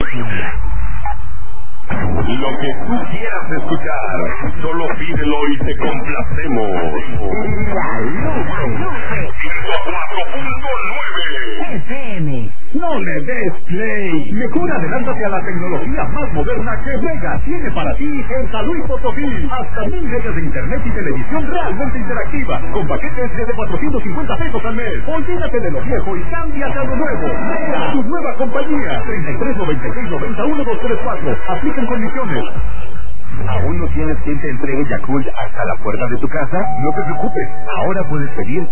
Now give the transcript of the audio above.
Lo que tú quieras escuchar, solo pídelo y te complacemos. La Lupe 104.9 FM. No le des play. Mejor adelántate a la tecnología más moderna que Mega tiene para ti en San Luis Potosí. Hasta 1000 megas de internet y televisión realmente interactiva, con paquetes desde 450 pesos al mes. Olvídate de lo viejo y cámbiate a lo nuevo. Mega, tu nueva compañía. 3396-91234. Aplican condiciones. ¿Aún no tienes quien te entregue Yakult hasta la puerta de tu casa? No te preocupes, ahora puedes pedir